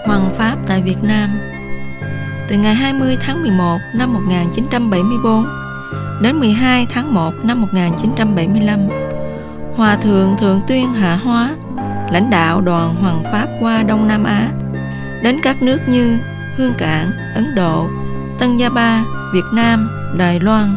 Hoằng Pháp tại Việt Nam. Từ ngày 20 tháng 11 năm 1974 đến 12 tháng 1 năm 1975, Hòa Thượng Thượng Tuyên Hạ Hóa lãnh đạo đoàn Hoằng Pháp qua Đông Nam Á, đến các nước như Hương Cảng, Ấn Độ, Tân Gia Ba, Việt Nam, Đài Loan.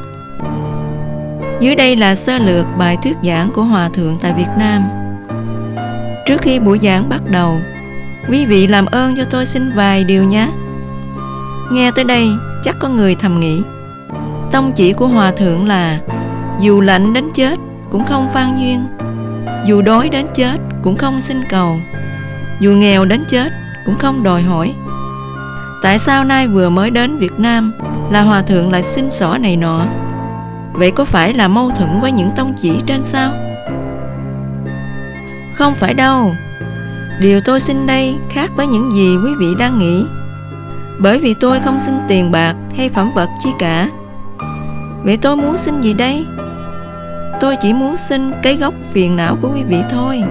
Dưới đây là sơ lược bài thuyết giảng của Hòa Thượng tại Việt Nam. Trước khi buổi giảng bắt đầu, quý vị làm ơn cho tôi xin vài điều nhé. Nghe tới đây, chắc có người thầm nghĩ, tông chỉ của Hòa Thượng là dù lạnh đến chết cũng không van duyên, dù đói đến chết cũng không xin cầu, dù nghèo đến chết cũng không đòi hỏi. Tại sao nay vừa mới đến Việt Nam là Hòa Thượng lại xin xỏ này nọ? Vậy có phải là mâu thuẫn với những tông chỉ trên sao? Không phải đâu. Điều tôi xin đây khác với những gì quý vị đang nghĩ. Bởi vì tôi không xin tiền bạc hay phẩm vật chi cả. Vậy tôi muốn xin gì đây? Tôi chỉ muốn xin cái gốc phiền não của quý vị thôi.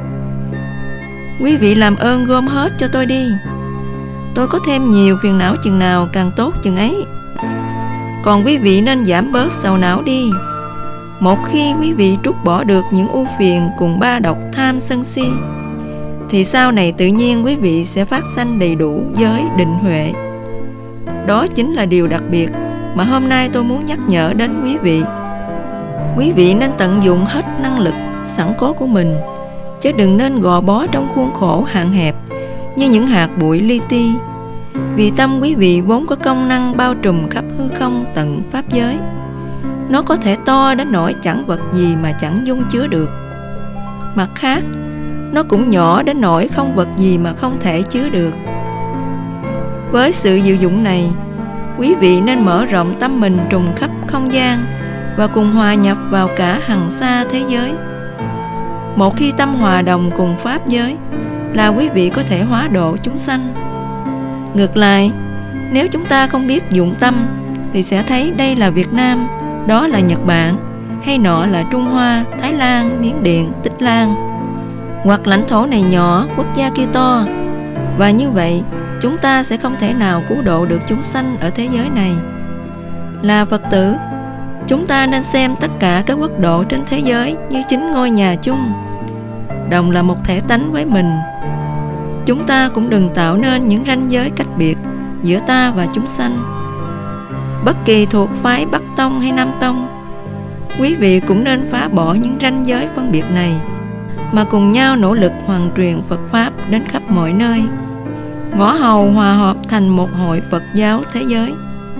Quý vị làm ơn gom hết cho tôi đi. Tôi có thêm nhiều phiền não chừng nào càng tốt chừng ấy. Còn quý vị nên giảm bớt sầu não đi. Một khi quý vị trút bỏ được những ưu phiền cùng ba độc tham sân si, thì sau này tự nhiên quý vị sẽ phát sanh đầy đủ giới định huệ. Đó chính là điều đặc biệt mà hôm nay tôi muốn nhắc nhở đến quý vị. Quý vị nên tận dụng hết năng lực sẵn có của mình, chứ đừng nên gò bó trong khuôn khổ hạn hẹp như những hạt bụi li ti. Vì tâm quý vị vốn có công năng bao trùm khắp hư không tận pháp giới. Nó có thể to đến nỗi chẳng vật gì mà chẳng dung chứa được. Mặt khác, nó cũng nhỏ đến nỗi không vật gì mà không thể chứa được. Với sự diệu dụng này, quý vị nên mở rộng tâm mình trùng khắp không gian và cùng hòa nhập vào cả hằng sa thế giới. Một khi tâm hòa đồng cùng pháp giới là quý vị có thể hóa độ chúng sanh. Ngược lại, nếu chúng ta không biết dụng tâm thì sẽ thấy đây là Việt Nam, đó là Nhật Bản, hay nọ là Trung Hoa, Thái Lan, Miến Điện, Tích Lan, hoặc lãnh thổ này nhỏ, quốc gia kia to. Và như vậy, chúng ta sẽ không thể nào cứu độ được chúng sanh ở thế giới này. Là Phật tử, chúng ta nên xem tất cả các quốc độ trên thế giới như chính ngôi nhà chung, đồng là một thể tánh với mình. Chúng ta cũng đừng tạo nên những ranh giới cách biệt giữa ta và chúng sanh. Bất kỳ thuộc phái Bắc Tông hay Nam Tông, quý vị cũng nên phá bỏ những ranh giới phân biệt này, mà cùng nhau nỗ lực hoàn truyền Phật Pháp đến khắp mọi nơi, ngõ hầu hòa hợp thành một hội Phật giáo thế giới.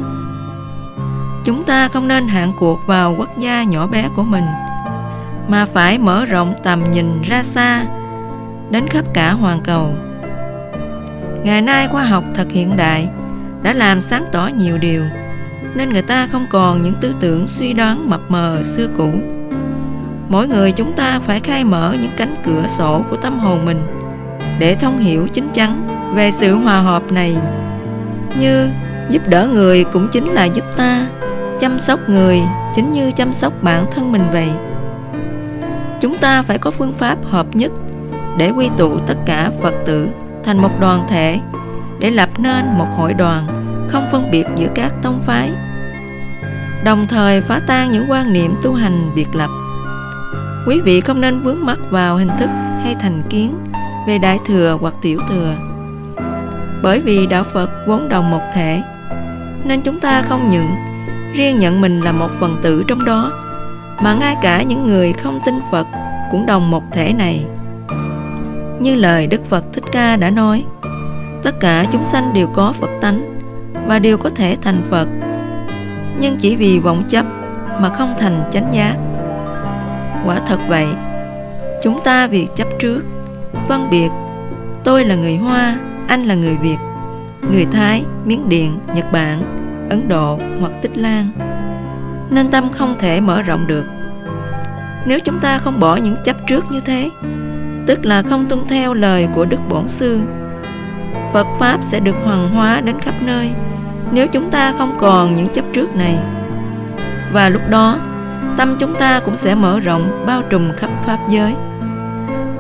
Chúng ta không nên hạn cuộc vào quốc gia nhỏ bé của mình, mà phải mở rộng tầm nhìn ra xa, đến khắp cả hoàn cầu. Ngày nay khoa học thật hiện đại đã làm sáng tỏ nhiều điều, nên người ta không còn những tư tưởng suy đoán mập mờ xưa cũ. Mỗi người chúng ta phải khai mở những cánh cửa sổ của tâm hồn mình để thông hiểu chính chắn về sự hòa hợp này. Như giúp đỡ người cũng chính là giúp ta, chăm sóc người chính như chăm sóc bản thân mình vậy. Chúng ta phải có phương pháp hợp nhất để quy tụ tất cả Phật tử thành một đoàn thể, để lập nên một hội đoàn không phân biệt giữa các tông phái, đồng thời phá tan những quan niệm tu hành biệt lập. Quý vị không nên vướng mắc vào hình thức hay thành kiến về đại thừa hoặc tiểu thừa. Bởi vì đạo Phật vốn đồng một thể, nên chúng ta không những riêng nhận mình là một phần tử trong đó, mà ngay cả những người không tin Phật cũng đồng một thể này. Như lời Đức Phật Thích Ca đã nói, tất cả chúng sanh đều có Phật tánh và đều có thể thành Phật, nhưng chỉ vì vọng chấp mà không thành chánh giác. Quả thật vậy, chúng ta vì chấp trước, phân biệt tôi là người Hoa, anh là người Việt, người Thái, Miến Điện, Nhật Bản, Ấn Độ hoặc Tích Lan, nên tâm không thể mở rộng được. Nếu chúng ta không bỏ những chấp trước như thế, tức là không tuân theo lời của Đức Bổn Sư, Phật Pháp sẽ được hoàn hóa đến khắp nơi nếu chúng ta không còn những chấp trước này. Và lúc đó, tâm chúng ta cũng sẽ mở rộng bao trùm khắp Pháp giới.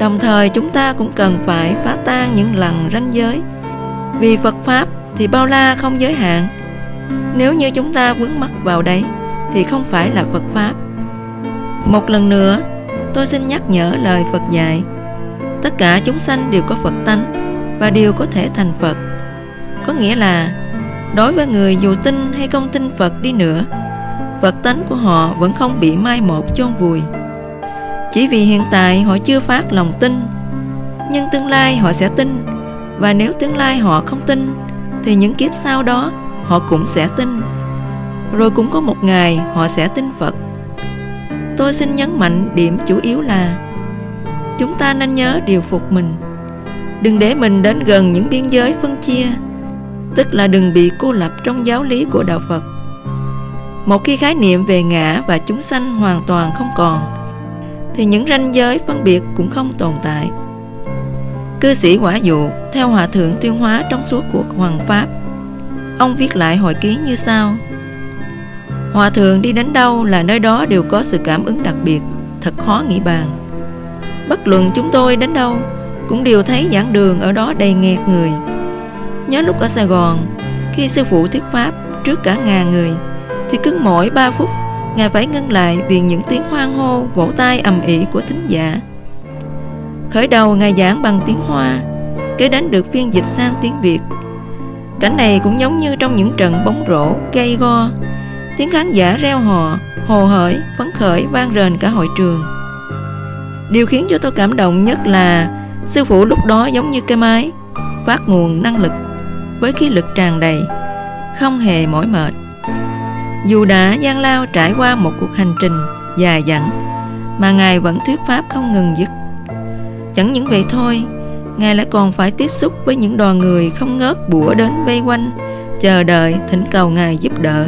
Đồng thời chúng ta cũng cần phải phá tan những lằn ranh giới. Vì Phật Pháp thì bao la không giới hạn. Nếu như chúng ta vướng mắc vào đấy thì không phải là Phật Pháp. Một lần nữa, tôi xin nhắc nhở lời Phật dạy. Tất cả chúng sanh đều có Phật tánh và đều có thể thành Phật. Có nghĩa là đối với người dù tin hay không tin Phật đi nữa, Phật tánh của họ vẫn không bị mai một chôn vùi. Chỉ vì hiện tại họ chưa phát lòng tin, nhưng tương lai họ sẽ tin. Và nếu tương lai họ không tin thì những kiếp sau đó họ cũng sẽ tin. Rồi cũng có một ngày họ sẽ tin Phật. Tôi xin nhấn mạnh điểm chủ yếu là chúng ta nên nhớ điều phục mình. Đừng để mình đến gần những biên giới phân chia, tức là đừng bị cô lập trong giáo lý của Đạo Phật. Một khi khái niệm về ngã và chúng sanh hoàn toàn không còn, thì những ranh giới phân biệt cũng không tồn tại. Cư sĩ Quả Dụ theo Hòa Thượng Tuyên Hóa trong suốt cuộc Hoằng Pháp, ông viết lại hồi ký như sau: Hòa Thượng đi đến đâu là nơi đó đều có sự cảm ứng đặc biệt, thật khó nghĩ bàn. Bất luận chúng tôi đến đâu cũng đều thấy giảng đường ở đó đầy nghẹt người. Nhớ lúc ở Sài Gòn, khi sư phụ thuyết pháp trước cả ngàn người, thì cứ mỗi 3 phút Ngài phải ngưng lại vì những tiếng hoan hô vỗ tay ầm ĩ của thính giả. Khởi đầu Ngài giảng bằng tiếng Hoa, kế đến được phiên dịch sang tiếng Việt. Cảnh này cũng giống như trong những trận bóng rổ gay go, tiếng khán giả reo hò, hồ hởi, phấn khởi vang rền cả hội trường. Điều khiến cho tôi cảm động nhất là sư phụ lúc đó giống như cái máy phát nguồn năng lực với khí lực tràn đầy, không hề mỏi mệt. Dù đã gian lao trải qua một cuộc hành trình dài dặn mà Ngài vẫn thuyết pháp không ngừng dứt. Chẳng những vậy thôi, Ngài lại còn phải tiếp xúc với những đoàn người không ngớt bủa đến vây quanh, chờ đợi thỉnh cầu Ngài giúp đỡ.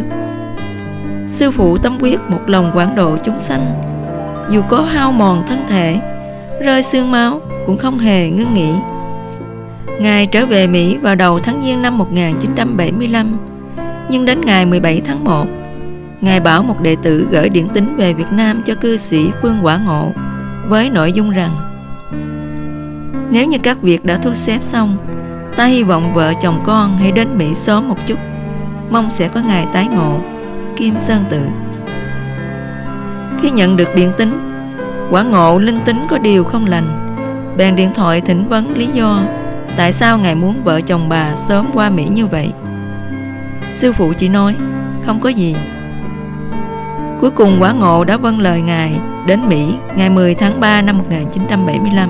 Sư phụ tâm quyết một lòng quảng độ chúng sanh, dù có hao mòn thân thể, rơi xương máu cũng không hề ngưng nghỉ. Ngài trở về Mỹ vào đầu tháng Giêng năm 1975, nhưng đến ngày 17 tháng 1, Ngài bảo một đệ tử gửi điển tín về Việt Nam cho cư sĩ Phương Quả Ngộ với nội dung rằng: nếu như các việc đã thu xếp xong, ta hy vọng vợ chồng con hãy đến Mỹ sớm một chút, mong sẽ có ngày tái ngộ. Kim Sơn Tự. Khi nhận được điện tín, Quả Ngộ linh tính có điều không lành, bèn điện thoại thỉnh vấn lý do tại sao Ngài muốn vợ chồng bà sớm qua Mỹ như vậy. Sư phụ chỉ nói không có gì. Cuối cùng Quả Ngộ đã vâng lời Ngài đến Mỹ ngày 10 tháng 3 năm 1975.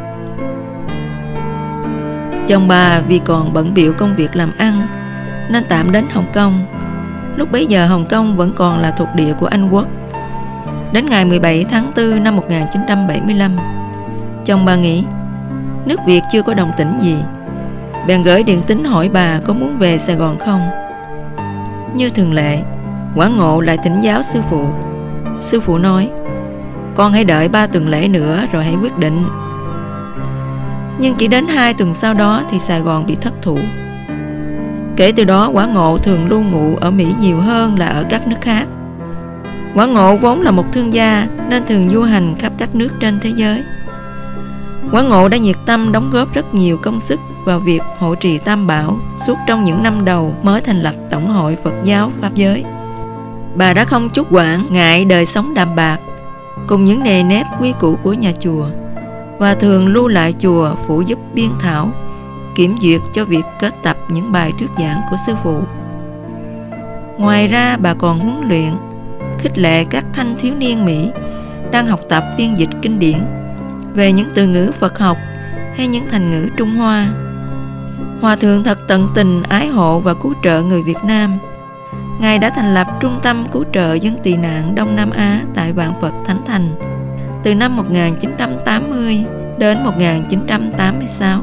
Chồng bà vì còn bận bịu công việc làm ăn nên tạm đến Hồng Kông. Lúc bấy giờ Hồng Kông vẫn còn là thuộc địa của Anh Quốc. Đến ngày 17 tháng 4 năm 1975, chồng bà nghĩ nước Việt chưa có đồng tĩnh gì, bèn gửi điện tín hỏi bà có muốn về Sài Gòn không. Như thường lệ, Quả Ngộ lại thỉnh giáo sư phụ. Sư phụ nói: con hãy đợi 3 tuần lễ nữa rồi hãy quyết định. Nhưng chỉ đến 2 tuần sau đó thì Sài Gòn bị thất thủ. Kể từ đó Quả Ngộ thường lưu ngụ ở Mỹ nhiều hơn là ở các nước khác. Quả Ngộ vốn là một thương gia nên thường du hành khắp các nước trên thế giới. Quả Ngộ đã nhiệt tâm đóng góp rất nhiều công sức vào việc hộ trì Tam Bảo suốt trong những năm đầu mới thành lập Tổng hội Phật giáo Pháp giới. Bà đã không chút quản ngại đời sống đạm bạc cùng những nề nếp quy củ của nhà chùa, và thường lưu lại chùa phụ giúp biên thảo, kiểm duyệt cho việc kết tập những bài thuyết giảng của sư phụ. Ngoài ra bà còn huấn luyện, khích lệ các thanh thiếu niên Mỹ đang học tập phiên dịch kinh điển về những từ ngữ Phật học hay những thành ngữ Trung Hoa. Hòa thượng thật tận tình ái hộ và cứu trợ người Việt Nam. Ngài đã thành lập Trung tâm cứu trợ dân tị nạn Đông Nam Á tại Vạn Phật Thánh Thành từ năm 1980 đến 1986.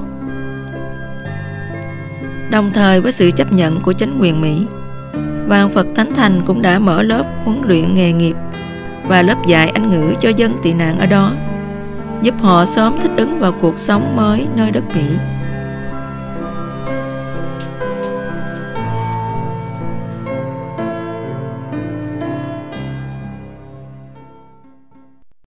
Đồng thời với sự chấp nhận của chính quyền Mỹ, Vạn Phật Thánh Thành cũng đã mở lớp huấn luyện nghề nghiệp và lớp dạy Anh ngữ cho dân tị nạn ở đó, giúp họ sớm thích ứng vào cuộc sống mới nơi đất Mỹ.